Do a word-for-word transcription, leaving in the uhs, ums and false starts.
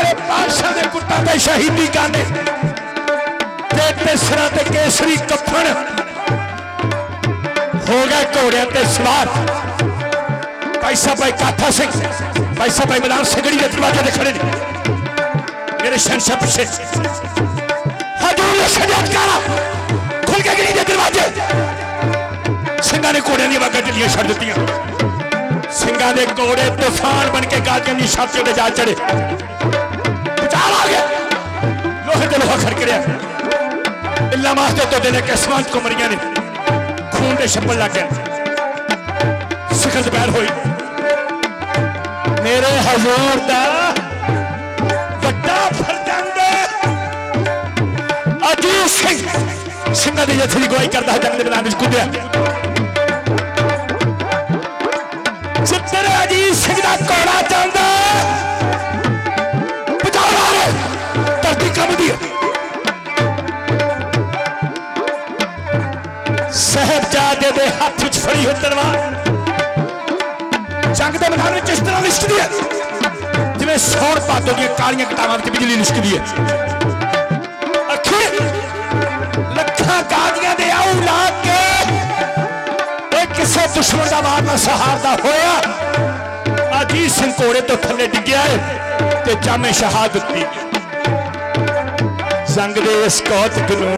बड़े बादशाह के पुत्तां ते शहीदी गाने ते तिसरा ते केसरी कफन हो गए घोड़िया ते सवार। भाई साहब भाई काथा सिंह भाई साहब भाई मैदान सिगड़ी के दरवाजे ते खड़े ने मेरे शहंशाह पीछे हजूर सजादकारा खुल के गिरी दे दरवाजे। सिंघा ने घोड़िया दी आवाज़ां ढिल्लियां छड्ड दित्तियां। सिंघा दे घोड़े तूफान बन के गाजियां दी छातियों ते जा चढ़े। बचाव आ गया लोहे ते लोहा खड़कड़िया इल्ला मास्ते तो देने किस्मत को मरिया ने खून दे छप्पड़ लग गए। सिखर दोपहर हुई मेरे हजूर दा वड्डा फरजंद अजीत सिंह सिंघा दी जत्थे दी गवाही करदा जंग दे मैदान विच कूदिया। जितने अजीत सिंह दा घोड़ा चलदा बचाओ आ रहे धरती कंबदी है। साहबजादे दे हाथ विच फड़ी हुई तलवार जंग के मैदान में इस तरह लिशकदी है जिवें सौण भादों दी कालियां कटावां विच बिजली लिशकदी है। अखीर लखां गाजियां दे आऊ ला के किसी दुश्मन का वार ना सहारदा होया अजीत सिंह घोड़े तो थले डिग्या है ते जामे शहादत दी। जंग दे इस कौतक नूं